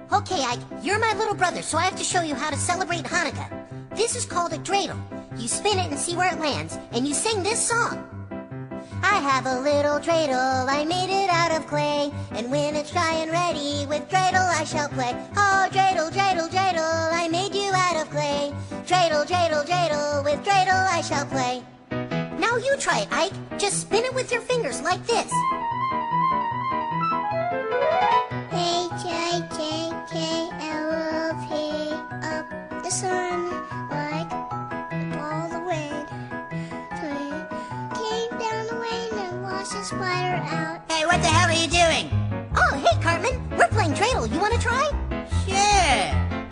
Okay, Ike, you're my little brother, so I have to show you how to celebrate Hanukkah. This is called a dreidel. You spin it and see where it lands, and you sing this song. I have a little dreidel, I made it out of clay, and when it's dry and ready, with dreidel I shall play. Oh, dreidel, dreidel, dreidel, I made you out of clay. Dreidel, dreidel, dreidel, with dreidel I shall play. Now you try it, Ike. Just spin it with your fingers like this. H-I-J-K-L-O-P, up the sun like the ball of the wind. Came down the wind and washed the spider out. Hey, what the hell are you doing? Oh, hey, Cartman. We're playing dreidel. You want to try? Sure.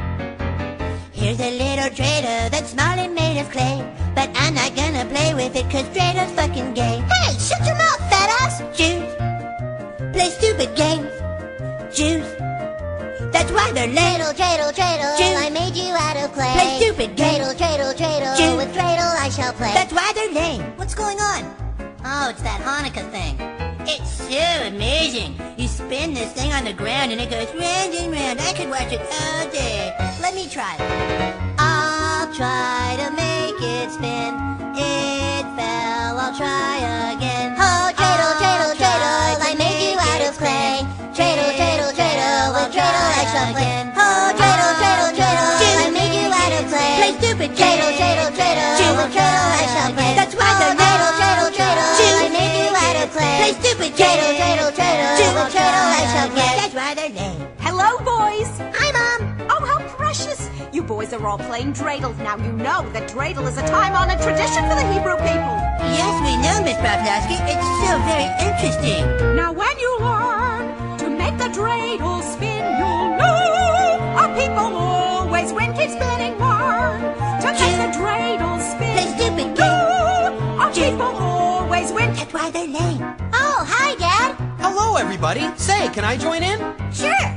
Here's a little dreidel that's small and made of clay, but I'm not gonna play with it 'cause dreidels fucking gay. Hey, shut your mouth, fat ass! Jews play stupid games. Jews, that's why they're lame. Dreidel, dreidel, dreidel, Jews I made you out of clay. play stupid games. Dreidel, dreidel, dreidel, Jews, with dreidel I shall play. that's why they're lame. What's going on? Oh, it's that Hanukkah thing. It's so amazing. You spin this thing on the ground and it goes round and round. I could watch it all day. Let me try. I'll try to make it spin. It fell, I'll try again. Oh, dreidel, dreidel, dreidel, I made you out of clay. Dreidel, dreidel, dreidel, with dreidel I shall play. Oh, dreidel, dreidel, dreidel, I made you out of clay. Play stupid Dreidel, games. dreidel, dreidel, with dreidel I shall play. That's why they're oh, dreidel, dreidel, dreidel, I made you out of clay. Play stupid Dreidel, games. dreidel, dreidel, with dreidel I shall play. That's why they're lame. Hello, boys. Hi, Mom. Oh, how precious. You boys are all playing dreidel. Now you know that dreidel is a time-honored tradition for the Hebrew people. Yes, we know, Miss Pavlovsky. It's so very interesting. Now when you learn to make the dreidel spin, you'll know our people always win. Keep spinning more to make the dreidel spin. Play stupid No, our people always win. That's why they're lame. Oh, hi, Dad. Hello, everybody. Say, can I join in? Sure.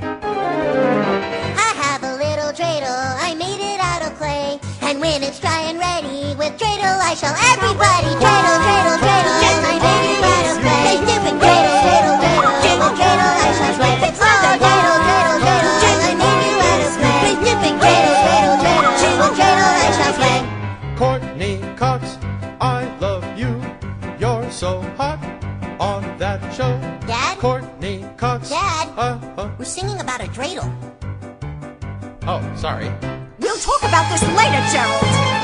I have a little dreidel, I made it out of clay. And when it's dry and ready, with dreidel I shall everybody. Dreidel, dreidel, dreidel, I made it out of clay. Play stupid Dreidel, dreidel, dreidel, Dreidel, with dreidel I shall play. Oh, dreidel, dreidel, dreidel, I made you out of clay. Play stupid Dreidel, dreidel, dreidel, with dreidel I shall play. Courtney Cox, I love you. You're so hot on that show. Dad? Courtney Cox. Dad? We're singing about a dreidel. Oh, sorry. We'll talk about this later, Gerald.